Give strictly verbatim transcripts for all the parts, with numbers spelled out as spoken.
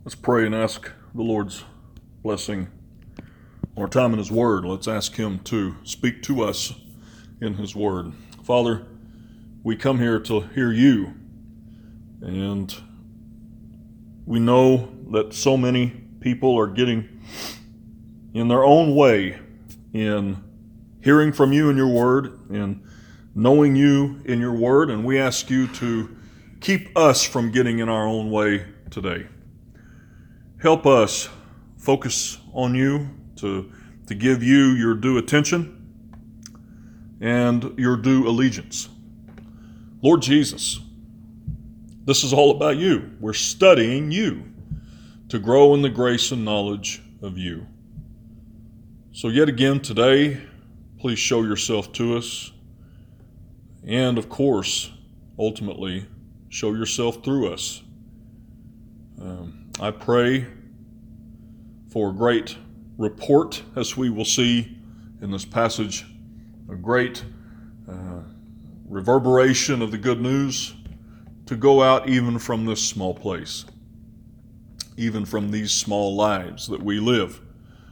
Let's pray and ask the Lord's blessing on our time in His Word. Let's ask Him to speak to us in His Word. Father, we come here to hear You, and we know that so many people are getting in their own way in hearing from You in Your Word and knowing You in Your Word, and we ask You to keep us from getting in our own way today. Help us focus on You, to, to give You Your due attention and Your due allegiance. Lord Jesus, this is all about You. We're studying You to grow in the grace and knowledge of You. So yet again today, please show Yourself to us, and of course, ultimately, show Yourself through us. Um, I pray for a great report, as we will see in this passage, a great uh, reverberation of the good news to go out even from this small place, even from these small lives that we live.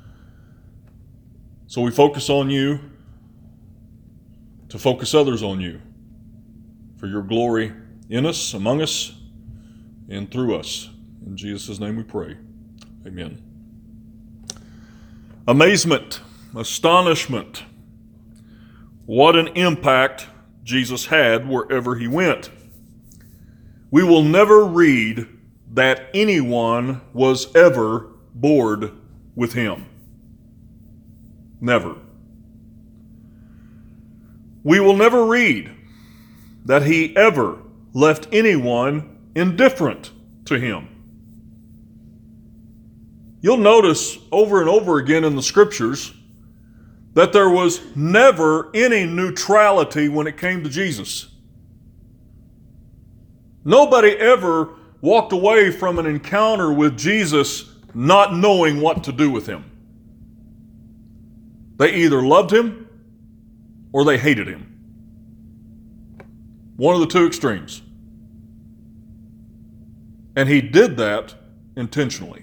So we focus on You, to focus others on You, for Your glory in us, among us, and through us. In Jesus' name we pray. Amen. Amazement, astonishment. What an impact Jesus had wherever He went. We will never read that anyone was ever bored with Him. Never. We will never read that He ever left anyone indifferent to Him. You'll notice over and over again in the Scriptures that there was never any neutrality when it came to Jesus. Nobody ever walked away from an encounter with Jesus not knowing what to do with Him. They either loved Him or they hated Him. One of the two extremes. And He did that intentionally.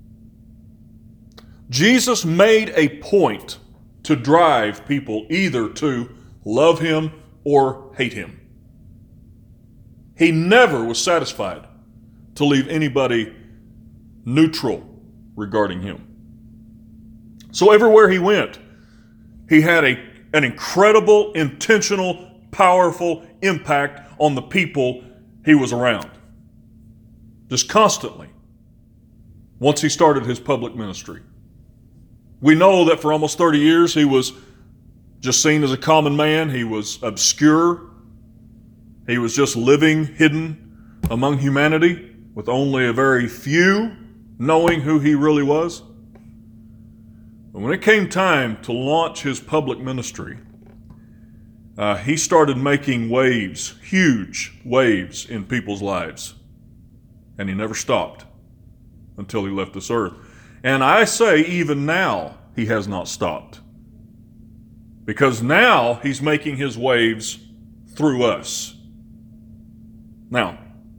Jesus made a point to drive people either to love Him or hate Him. He never was satisfied to leave anybody neutral regarding Him. So everywhere He went, He had a, an incredible, intentional, powerful impact on the people He was around. Just constantly. Once He started His public ministry. We know that for almost thirty years He was just seen as a common man. He was obscure. He was just living hidden among humanity with only a very few knowing who He really was. But when it came time to launch His public ministry, uh, He started making waves, huge waves in people's lives. And He never stopped until He left this earth. And I say even now, He has not stopped. Because now He's making His waves through us. Now,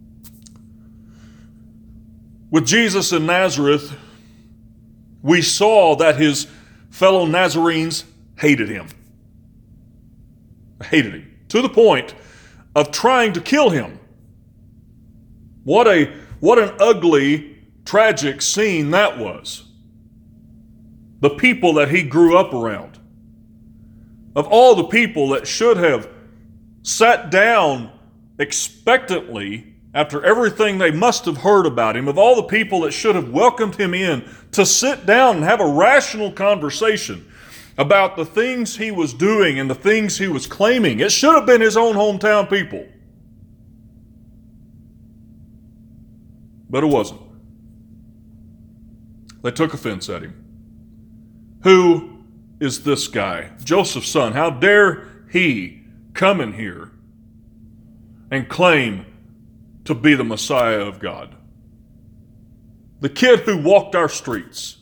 with Jesus in Nazareth, we saw that His fellow Nazarenes hated Him. Hated Him. To the point of trying to kill Him. What a, what an ugly, tragic scene that was. The people that He grew up around. Of all the people that should have sat down expectantly after everything they must have heard about Him, of all the people that should have welcomed Him in to sit down and have a rational conversation about the things He was doing and the things He was claiming, it should have been His own hometown people. But it wasn't. They took offense at Him. Who is this guy? Joseph's son. How dare he come in here and claim to be the Messiah of God? The kid who walked our streets.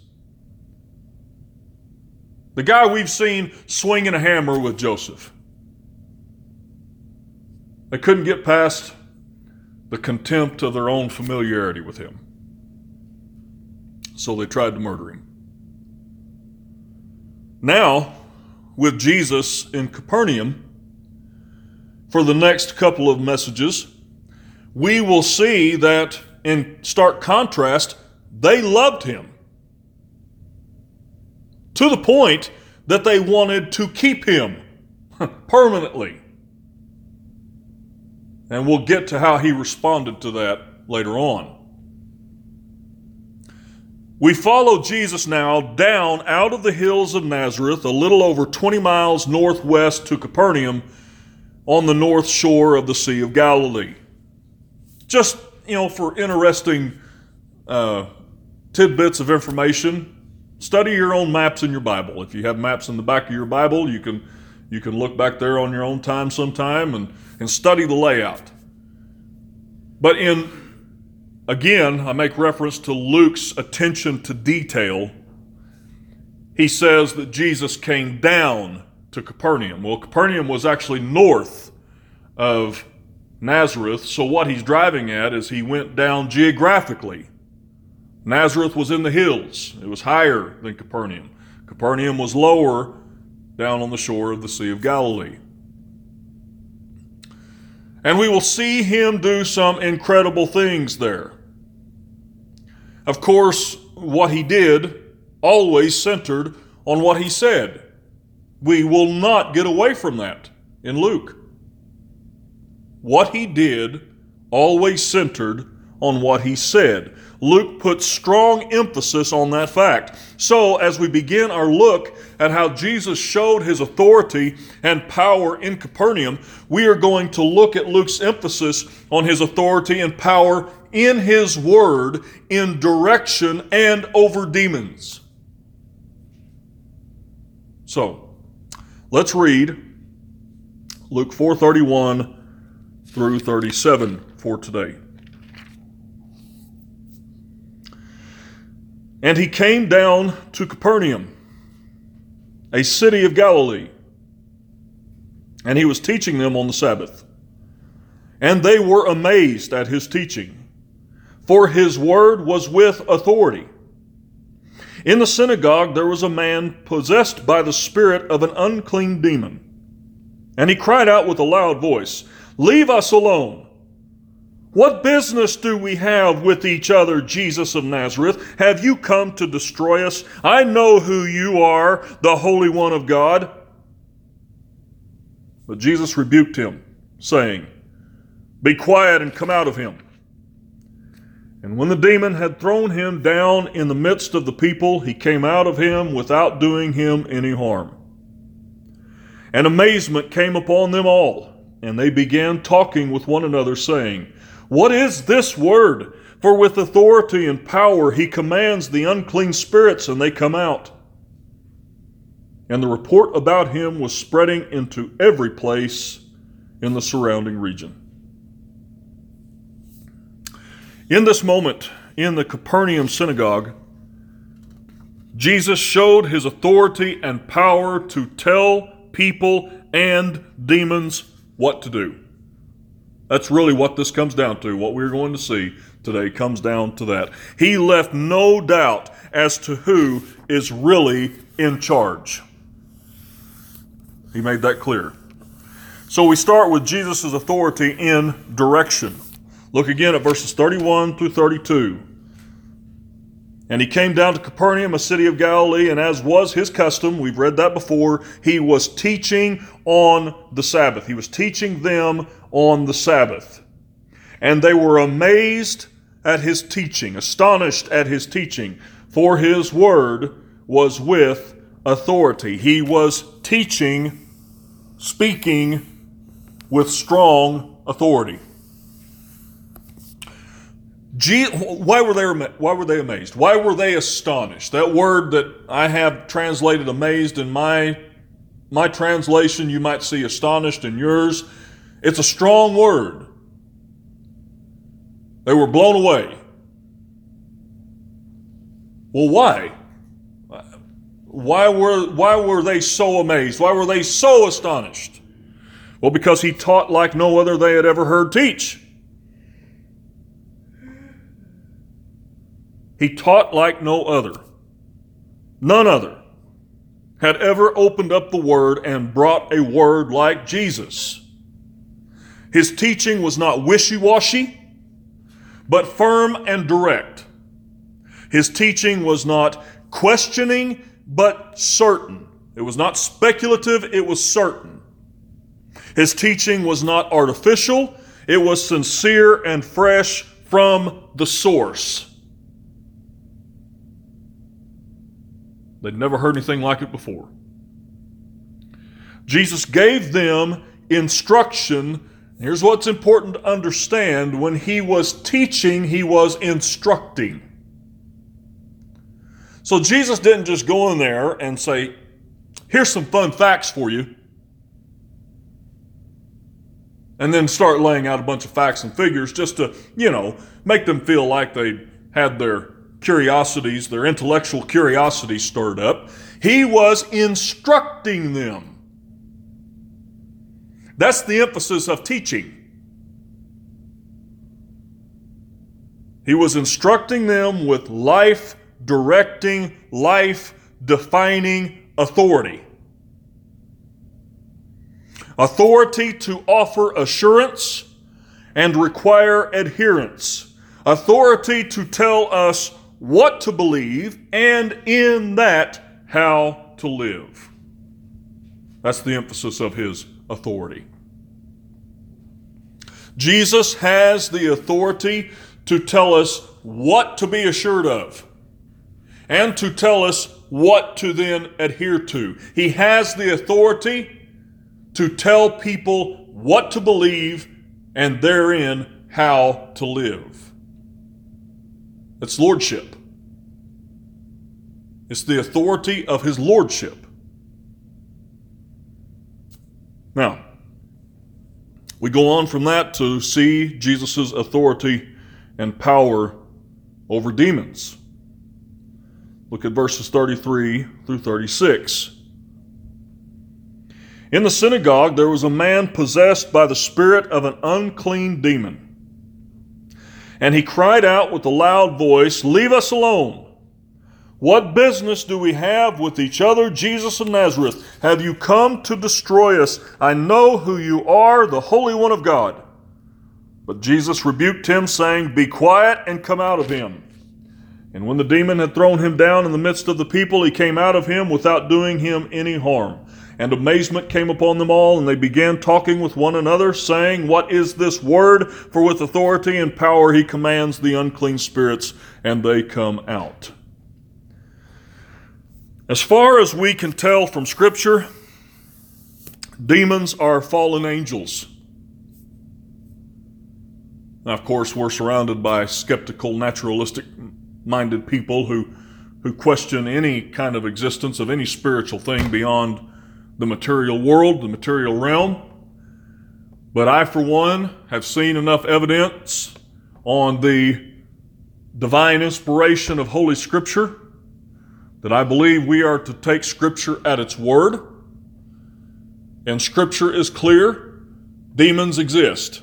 The guy we've seen swinging a hammer with Joseph. They couldn't get past the contempt of their own familiarity with Him. So they tried to murder him. Now, with Jesus in Capernaum, for the next couple of messages, we will see that in stark contrast, they loved him to the point that they wanted to keep him permanently. And we'll get to how he responded to that later on. We follow Jesus now down out of the hills of Nazareth, a little over twenty miles northwest to Capernaum on the north shore of the Sea of Galilee. Just, you know, for interesting uh, tidbits of information, study your own maps in your Bible. If you have maps in the back of your Bible, you can you can look back there on your own time sometime and, and study the layout. But in, again, I make reference to Luke's attention to detail. He says that Jesus came down to Capernaum. Well, Capernaum was actually north of Nazareth, so what he's driving at is he went down geographically. Nazareth was in the hills. It was higher than Capernaum. Capernaum was lower down on the shore of the Sea of Galilee. And we will see him do some incredible things there. Of course, what he did always centered on what he said. We will not get away from that in Luke. What he did always centered on what he said. Luke puts strong emphasis on that fact. So, as we begin our look at how Jesus showed his authority and power in Capernaum, we are going to look at Luke's emphasis on his authority and power in his word, in direction, and over demons. So, let's read Luke four thirty-one through thirty-seven for today. And he came down to Capernaum, a city of Galilee, and he was teaching them on the Sabbath. And they were amazed at his teaching, for his word was with authority. In the synagogue there was a man possessed by the spirit of an unclean demon. And he cried out with a loud voice, "Leave us alone! What business do we have with each other, Jesus of Nazareth? Have you come to destroy us? I know who you are, the Holy One of God." But Jesus rebuked him, saying, "Be quiet and come out of him." And when the demon had thrown him down in the midst of the people, he came out of him without doing him any harm. And amazement came upon them all, and they began talking with one another, saying, "What is this word? For with authority and power he commands the unclean spirits, and they come out." And the report about him was spreading into every place in the surrounding region. In this moment, in the Capernaum synagogue, Jesus showed his authority and power to tell people and demons what to do. That's really what this comes down to. What we're going to see today comes down to that. He left no doubt as to who is really in charge. He made that clear. So we start with Jesus' authority in direction. Look again at verses thirty-one through thirty-two. And he came down to Capernaum, a city of Galilee, and as was his custom, we've read that before, he was teaching on the Sabbath. He was teaching them on the Sabbath. And they were amazed at his teaching, astonished at his teaching, for his word was with authority. He was teaching, speaking with strong authority. Gee, why were they why were they amazed? Why were they astonished? That word that I have translated amazed in my my translation, you might see astonished in yours. It's a strong word. They were blown away. Well, why? Why were why were they so amazed? Why were they so astonished? Well, because he taught like no other they had ever heard teach. He taught like no other. None other had ever opened up the Word and brought a word like Jesus. His teaching was not wishy-washy, but firm and direct. His teaching was not questioning, but certain. It was not speculative, it was certain. His teaching was not artificial, it was sincere and fresh from the source. They'd never heard anything like it before. Jesus gave them instruction. Here's what's important to understand. When he was teaching, he was instructing. So Jesus didn't just go in there and say, here's some fun facts for you, and then start laying out a bunch of facts and figures just to, you know, make them feel like they had their curiosities, their intellectual curiosities stirred up. He was instructing them. That's the emphasis of teaching. He was instructing them with life-directing, life-defining authority. Authority to offer assurance and require adherence. Authority to tell us what to believe, and in that, how to live. That's the emphasis of his authority. Jesus has the authority to tell us what to be assured of, and to tell us what to then adhere to. He has the authority to tell people what to believe, and therein how to live. It's lordship. It's the authority of his lordship. Now, we go on from that to see Jesus' authority and power over demons. Look at verses thirty-three through thirty-six. In the synagogue there was a man possessed by the spirit of an unclean demon. And he cried out with a loud voice, "Leave us alone! What business do we have with each other, Jesus of Nazareth? Have you come to destroy us? I know who you are, the Holy One of God." But Jesus rebuked him, saying, "Be quiet and come out of him." And when the demon had thrown him down in the midst of the people, he came out of him without doing him any harm. And amazement came upon them all, and they began talking with one another, saying, "What is this word? For with authority and power he commands the unclean spirits, and they come out." As far as we can tell from Scripture, demons are fallen angels. Now, of course, we're surrounded by skeptical, naturalistic-minded people who, who question any kind of existence of any spiritual thing beyond the material world, the material realm. But I, for one, have seen enough evidence on the divine inspiration of Holy Scripture that I believe we are to take Scripture at its word. And Scripture is clear. Demons exist.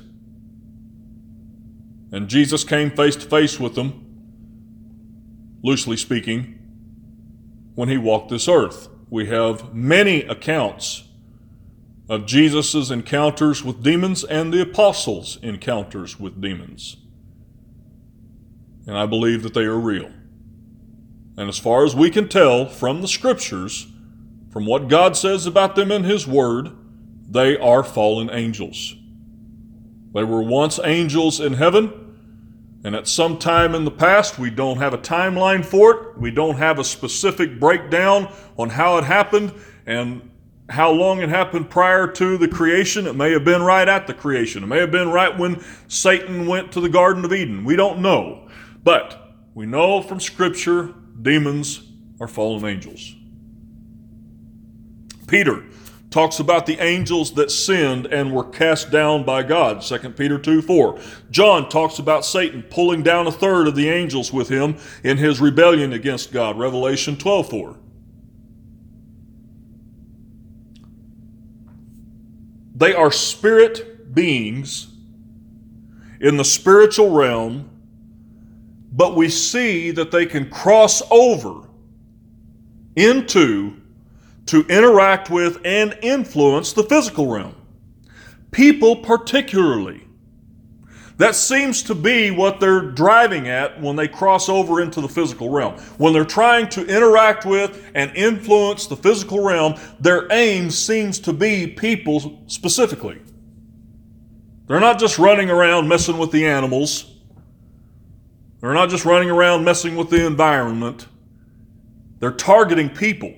And Jesus came face to face with them, loosely speaking, when he walked this earth. We have many accounts of Jesus' encounters with demons and the apostles' encounters with demons. And I believe that they are real. And as far as we can tell from the Scriptures, from what God says about them in his word, they are fallen angels. They were once angels in heaven, and at some time in the past, we don't have a timeline for it. We don't have a specific breakdown on how it happened and how long it happened prior to the creation. It may have been right at the creation. It may have been right when Satan went to the Garden of Eden. We don't know. But we know from Scripture, demons are fallen angels. Peter talks about the angels that sinned and were cast down by God, Second Peter two four. John talks about Satan pulling down a third of the angels with him in his rebellion against God, Revelation twelve four. They are spirit beings in the spiritual realm but we see that they can cross over into, to interact with and influence the physical realm. People particularly. That seems to be what they're driving at when they cross over into the physical realm. When they're trying to interact with and influence the physical realm, their aim seems to be people specifically. They're not just running around messing with the animals. They're not just running around messing with the environment. They're targeting people.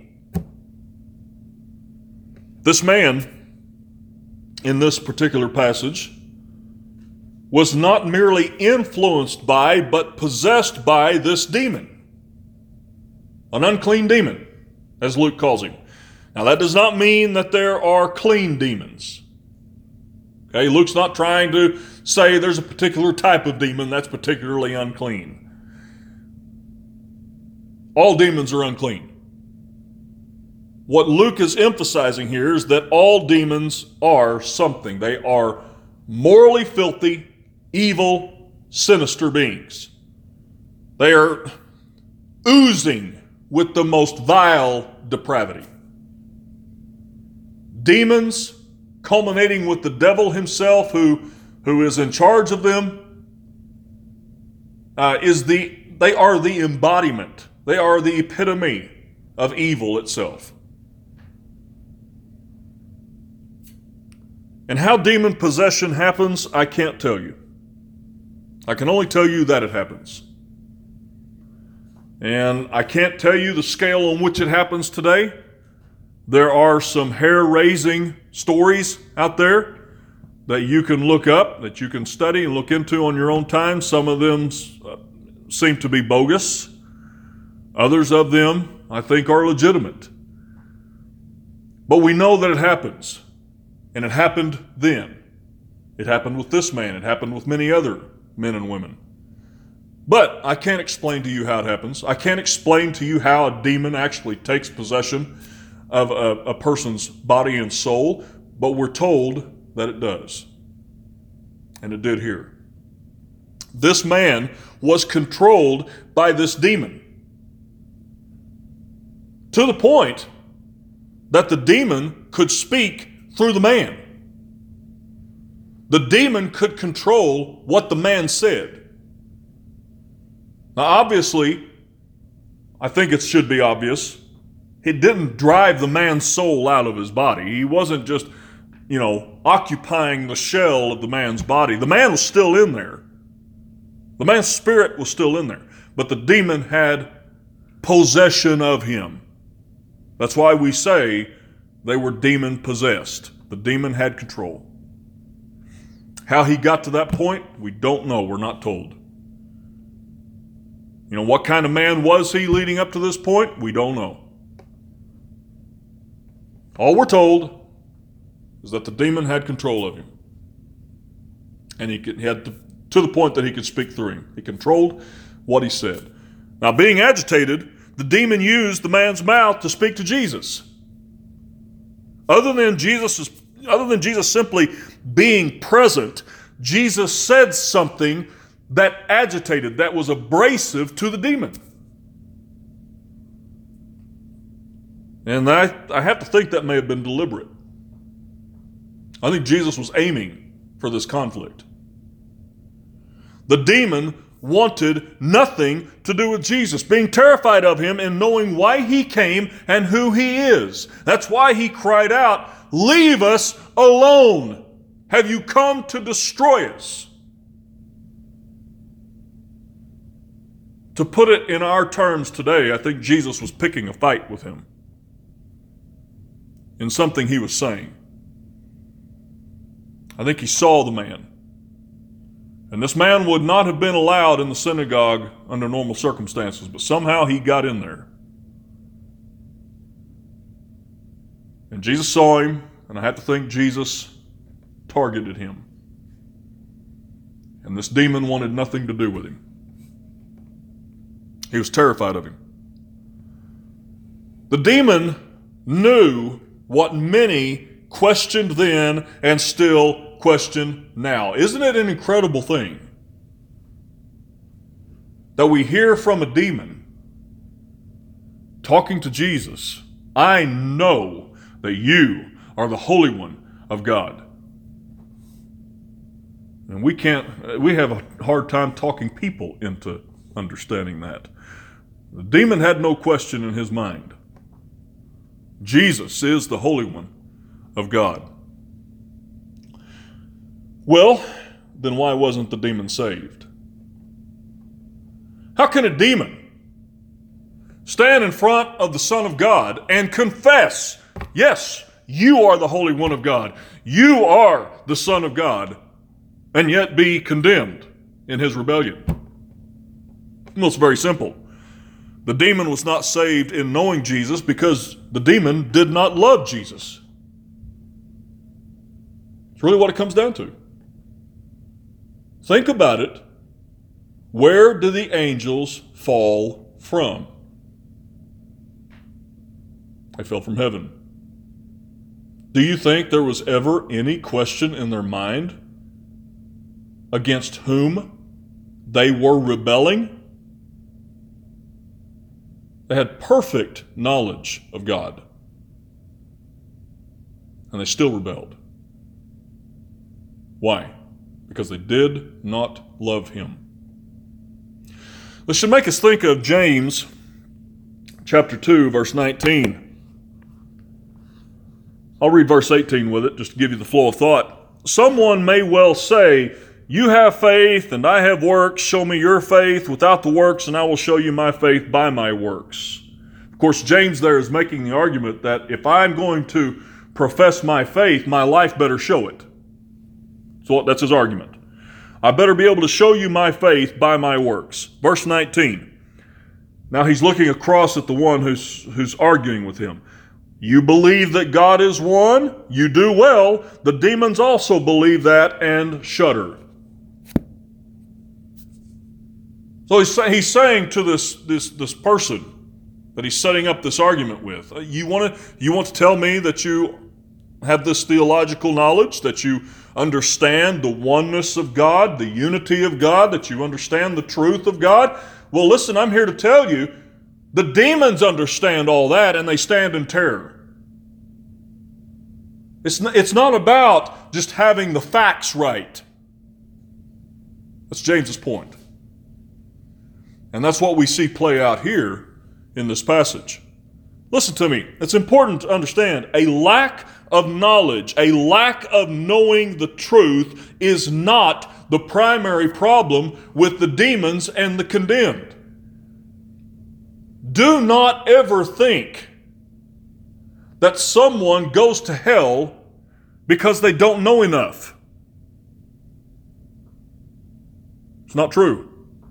This man, in this particular passage, was not merely influenced by, but possessed by this demon. An unclean demon, as Luke calls him. Now that does not mean that there are clean demons. Okay, Luke's not trying to say there's a particular type of demon that's particularly unclean. All demons are unclean. What Luke is emphasizing here is that all demons are something. They are morally filthy, evil, sinister beings. They are oozing with the most vile depravity. Demons, culminating with the devil himself, who, who is in charge of them, uh, is the they are the embodiment. They are the epitome of evil itself. And how demon possession happens, I can't tell you. I can only tell you that it happens. And I can't tell you the scale on which it happens today. There are some hair-raising stories out there that you can look up, that you can study and look into on your own time. Some of them uh, seem to be bogus. Others of them, I think, are legitimate. But we know that it happens. And it happened then. It happened with this man. It happened with many other men and women. But I can't explain to you how it happens. I can't explain to you how a demon actually takes possession of a, a person's body and soul, but we're told that it does. And it did here. This man was controlled by this demon, to the point that the demon could speak through the man. The demon could control what the man said. Now, obviously, I think it should be obvious, it didn't drive the man's soul out of his body. He wasn't just, you know, occupying the shell of the man's body. The man was still in there. The man's spirit was still in there. But the demon had possession of him. That's why we say they were demon possessed. The demon had control. How he got to that point, we don't know. We're not told. You know, what kind of man was he leading up to this point? We don't know. All we're told is that the demon had control of him. And he, could, he had to, to the point that he could speak through him. He controlled what he said. Now, being agitated, the demon used the man's mouth to speak to Jesus. Other than Jesus, other than Jesus simply being present, Jesus said something that agitated, that was abrasive to the demon. And I, I have to think that may have been deliberate. I think Jesus was aiming for this conflict. The demon wanted nothing to do with Jesus, being terrified of him and knowing why he came and who he is. That's why he cried out, "Leave us alone. Have you come to destroy us?" To put it in our terms today, I think Jesus was picking a fight with him in something he was saying. I think he saw the man. And this man would not have been allowed in the synagogue under normal circumstances, but somehow he got in there. And Jesus saw him, and I have to think Jesus targeted him. And this demon wanted nothing to do with him. He was terrified of him. The demon knew what many questioned then and still question now. Isn't it an incredible thing? that we hear from a demon talking to Jesus, I know that you are the Holy One of God. And we can't, we have a hard time talking people into understanding that. The demon had no question in his mind. Jesus is the Holy One of God. Well, then why wasn't the demon saved? How can a demon stand in front of the Son of God and confess, yes, you are the Holy One of God, you are the Son of God, and yet be condemned in his rebellion? Well, it's very simple. The demon was not saved in knowing Jesus because the demon did not love Jesus. It's really what it comes down to. Think about it. Where do the angels fall from? They fell from heaven. Do you think there was ever any question in their mind against whom they were rebelling? They had perfect knowledge of God, and they still rebelled. Why? Because they did not love him. This should make us think of James chapter two, verse nineteen. I'll read verse eighteen with it just to give you the flow of thought. Someone may well say, you have faith and I have works. Show me your faith without the works and I will show you my faith by my works. Of course, James there is making the argument that if I'm going to profess my faith, my life better show it. So that's his argument. I better be able to show you my faith by my works. Verse nineteen. Now he's looking across at the one who's, who's arguing with him. You believe that God is one? You do well. The demons also believe that and shudder. So he's, he's saying to this, this, this person that he's setting up this argument with, you want to, you want to tell me that you have this theological knowledge, that you understand the oneness of God, the unity of God, that you understand the truth of God? Well, listen, I'm here to tell you, the demons understand all that and they stand in terror. It's not, it's not about just having the facts right. That's James's point. And that's what we see play out here in this passage. Listen to me. It's important to understand a lack of knowledge, a lack of knowing the truth is not the primary problem with the demons and the condemned. Do not ever think that someone goes to hell because they don't know enough. It's not true.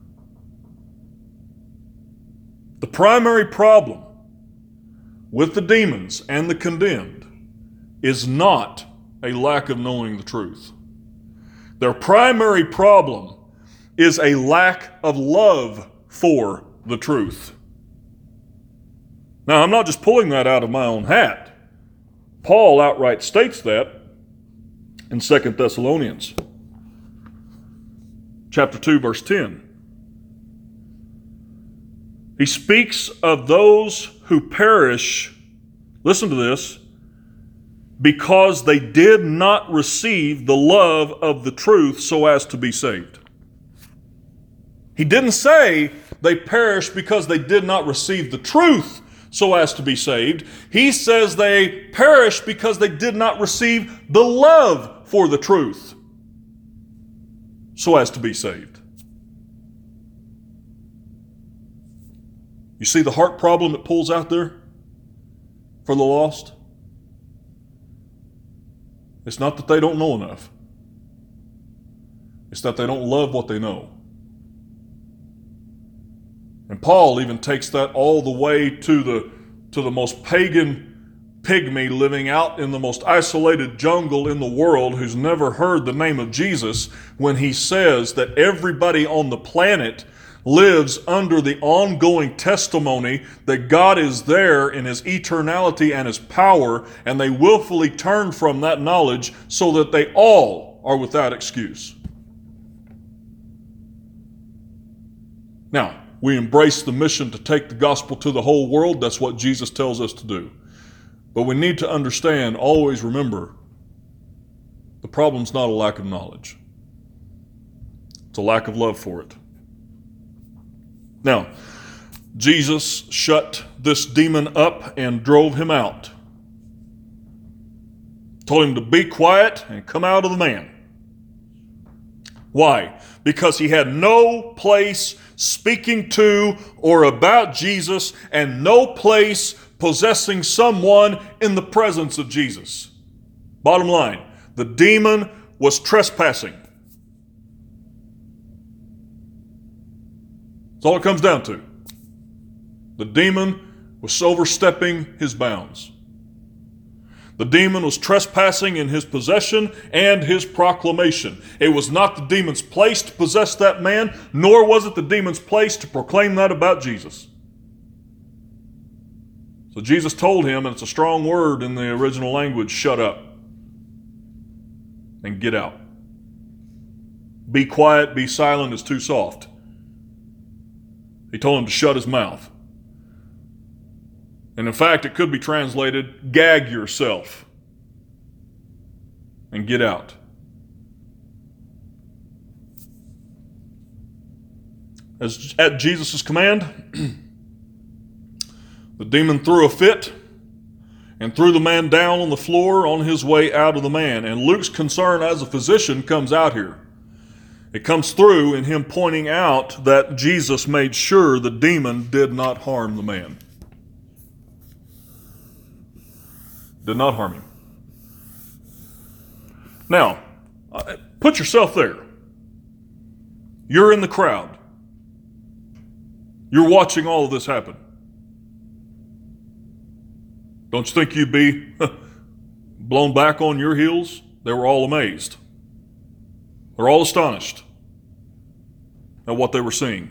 The primary problem with the demons and the condemned is not a lack of knowing the truth. Their primary problem is a lack of love for the truth. Now, I'm not just pulling that out of my own hat. Paul outright states that in Second Thessalonians chapter two, verse ten. He speaks of those who perish, listen to this, because they did not receive the love of the truth so as to be saved. He didn't say they perished because they did not receive the truth so as to be saved. He says they perished because they did not receive the love for the truth so as to be saved. You see the heart problem it pulls out there for the lost? It's not that they don't know enough. It's that they don't love what they know. And Paul even takes that all the way to the, to the most pagan pygmy living out in the most isolated jungle in the world who's never heard the name of Jesus, when he says that everybody on the planet lives under the ongoing testimony that God is there in his eternality and his power, and they willfully turn from that knowledge so that they all are without excuse. Now, we embrace the mission to take the gospel to the whole world. That's what Jesus tells us to do. But we need to understand, always remember, the problem's not a lack of knowledge. It's a lack of love for it. Now, Jesus shut this demon up and drove him out. Told him to be quiet and come out of the man. Why? Because he had no place speaking to or about Jesus and no place possessing someone in the presence of Jesus. Bottom line, the demon was trespassing. That's all it comes down to. The demon was overstepping his bounds. The demon was trespassing in his possession and his proclamation. It was not the demon's place to possess that man, nor was it the demon's place to proclaim that about Jesus. So Jesus told him, and it's a strong word in the original language, shut up and get out. Be quiet, be silent is too soft. He told him to shut his mouth. And in fact, it could be translated, gag yourself and get out. As at Jesus' command, the demon threw a fit and threw the man down on the floor on his way out of the man. And Luke's concern as a physician comes out here. It comes through in him pointing out that Jesus made sure the demon did not harm the man. Did not harm him. Now, put yourself there. You're in the crowd. You're watching all of this happen. Don't you think you'd be blown back on your heels? They were all amazed. They're all astonished at what they were seeing.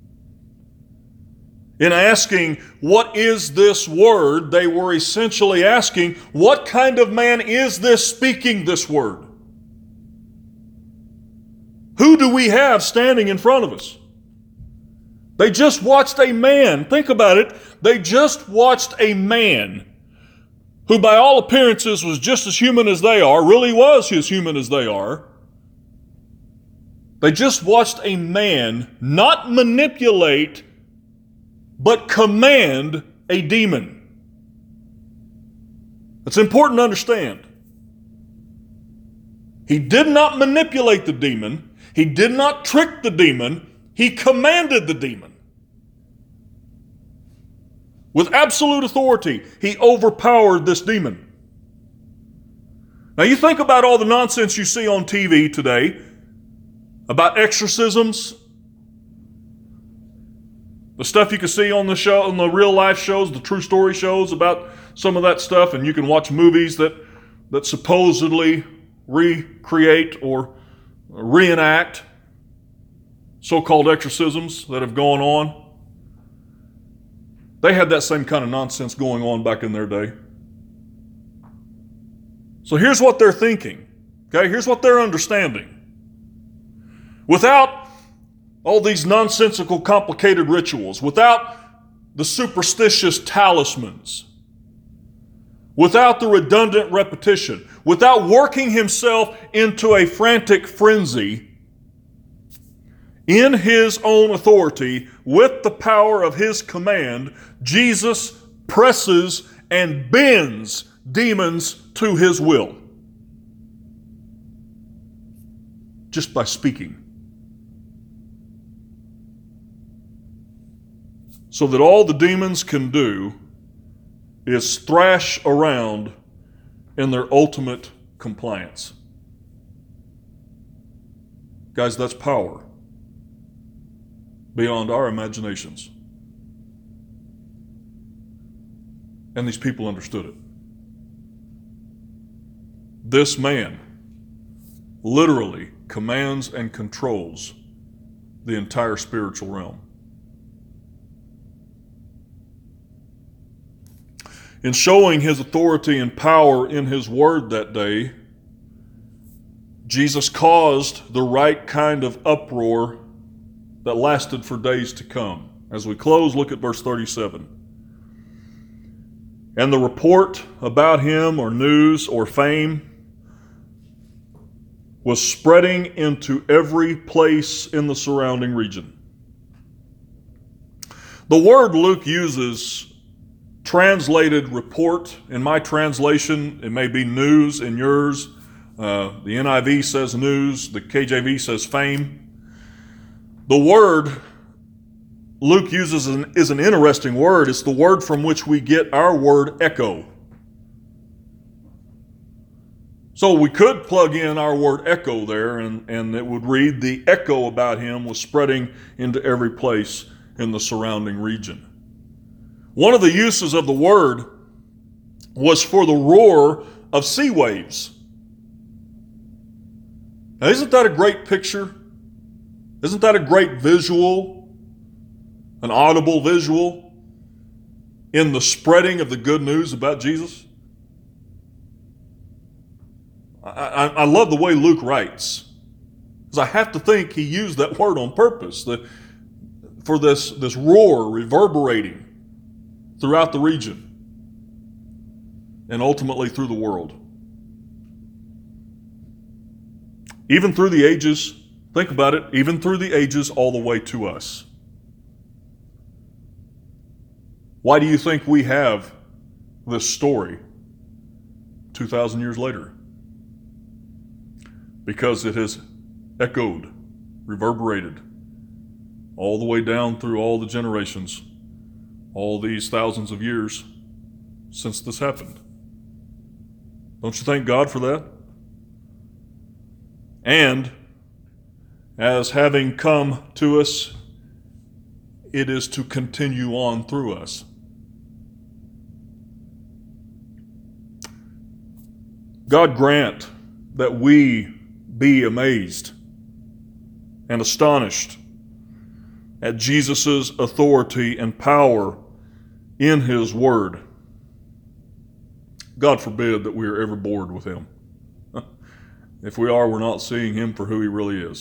In asking, what is this word, they were essentially asking, what kind of man is this speaking this word? Who do we have standing in front of us? They just watched a man. Think about it. They just watched a man who by all appearances was just as human as they are, really was as human as they are. They just watched a man not manipulate but command a demon. It's important to understand. He did not manipulate the demon. He did not trick the demon. He commanded the demon. With absolute authority, he overpowered this demon. Now you think about all the nonsense you see on T V today about exorcisms. The stuff you can see on the show, on the real life shows, the true story shows about some of that stuff, and you can watch movies that, that supposedly recreate or reenact so-called exorcisms that have gone on. They had that same kind of nonsense going on back in their day. So here's what they're thinking. Okay, here's what they're understanding. Without all these nonsensical, complicated rituals, without the superstitious talismans, without the redundant repetition, without working himself into a frantic frenzy, in his own authority, with the power of his command, Jesus presses and bends demons to his will. Just by speaking. So that all the demons can do is thrash around in their ultimate compliance. Guys, that's power beyond our imaginations. And these people understood it. This man literally commands and controls the entire spiritual realm. In showing his authority and power in his word that day, Jesus caused the right kind of uproar that lasted for days to come. As we close, look at verse thirty-seven. And the report about him, or news, or fame, was spreading into every place in the surrounding region. The word Luke uses, translated report. In my translation, it may be news. In yours, uh, the N I V says news. The K J V says fame. The word Luke uses an, is an interesting word. It's the word from which we get our word echo. So we could plug in our word echo there, and, and it would read, the echo about him was spreading into every place in the surrounding region. One of the uses of the word was for the roar of sea waves. Now, isn't that a great picture? Isn't that a great visual, an audible visual in the spreading of the good news about Jesus? I, I, I love the way Luke writes, because I have to think he used that word on purpose, the, for this, this roar reverberating throughout the region and ultimately through the world. Even through the ages, think about it, even through the ages all the way to us. Why do you think we have this story two thousand years later? Because it has echoed, reverberated, all the way down through all the generations, all these thousands of years since this happened. Don't you thank God for that? And as having come to us, it is to continue on through us. God grant that we be amazed and astonished at Jesus' authority and power in his word. God forbid that we are ever bored with him. If we are, we're not seeing him for who he really is.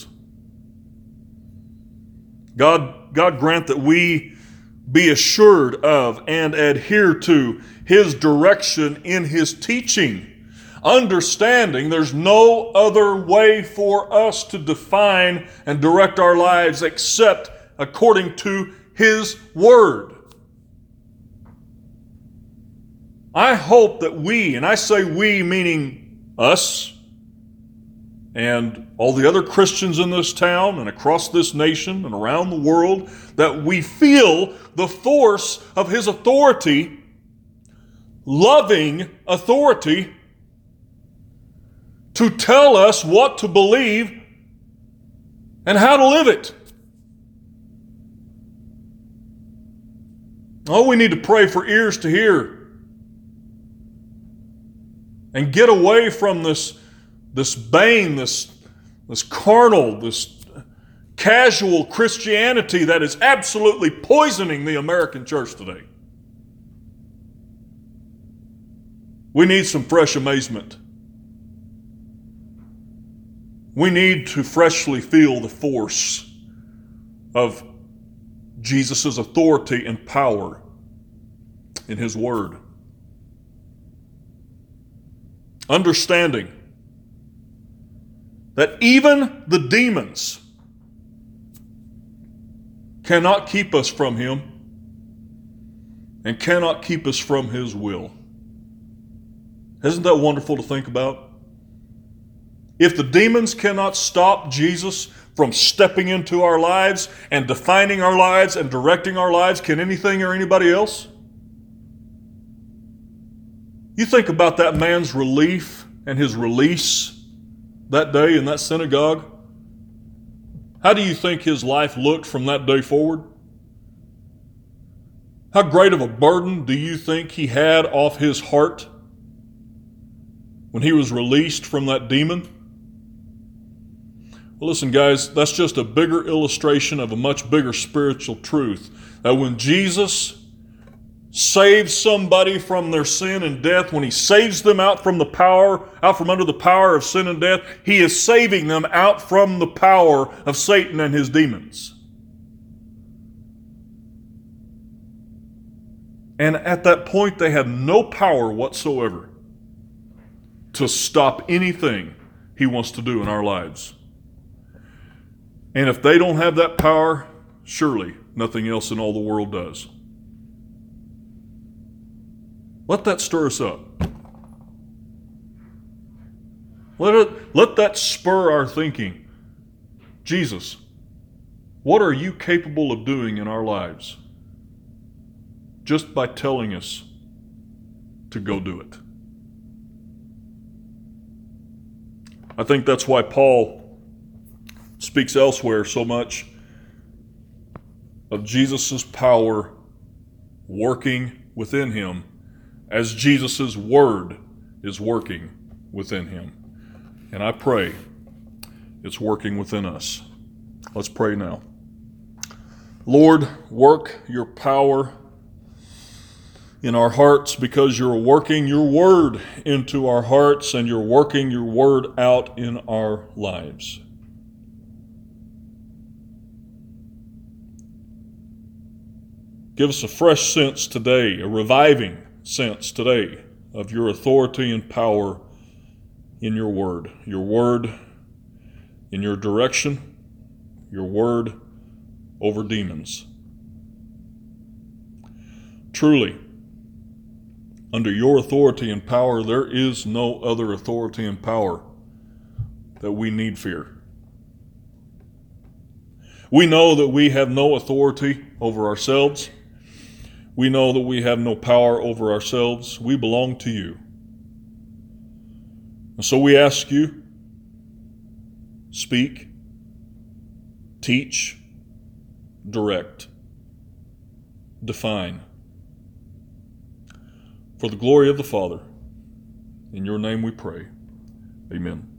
God, God grant that we be assured of and adhere to his direction in his teaching, understanding there's no other way for us to define and direct our lives except according to his word. I hope that we, and I say we meaning us and all the other Christians in this town and across this nation and around the world, that we feel the force of his authority, loving authority, to tell us what to believe and how to live it. Oh, we need to pray for ears to hear and get away from this, this bane, this, this carnal, this casual Christianity that is absolutely poisoning the American church today. We need some fresh amazement. We need to freshly feel the force of Jesus' authority and power in his word. Understanding that even the demons cannot keep us from him and cannot keep us from his will. Isn't that wonderful to think about? If the demons cannot stop Jesus from stepping into our lives and defining our lives and directing our lives, can anything or anybody else? You think about that man's relief and his release that day in that synagogue. How do you think his life looked from that day forward? How great of a burden do you think he had off his heart when he was released from that demon? Well, listen, guys, that's just a bigger illustration of a much bigger spiritual truth. That when Jesus saves somebody from their sin and death, when he saves them out from the power, out from under the power of sin and death, he is saving them out from the power of Satan and his demons. And at that point, they had no power whatsoever to stop anything he wants to do in our lives. And if they don't have that power, surely nothing else in all the world does. Let that stir us up. Let it, let that spur our thinking. Jesus, what are you capable of doing in our lives? Just by telling us to go do it. I think that's why Paul speaks elsewhere so much of Jesus' power working within him as Jesus' word is working within him. And I pray it's working within us. Let's pray now. Lord, work your power in our hearts, because you're working your word into our hearts and you're working your word out in our lives. Give us a fresh sense today, a reviving sense today of your authority and power in your word. Your word in your direction, your word over demons. Truly, under your authority and power, there is no other authority and power that we need fear. We know that we have no authority over ourselves. We know that we have no power over ourselves. We belong to you. And so we ask you, speak, teach, direct, define. For the glory of the Father, in your name we pray. Amen.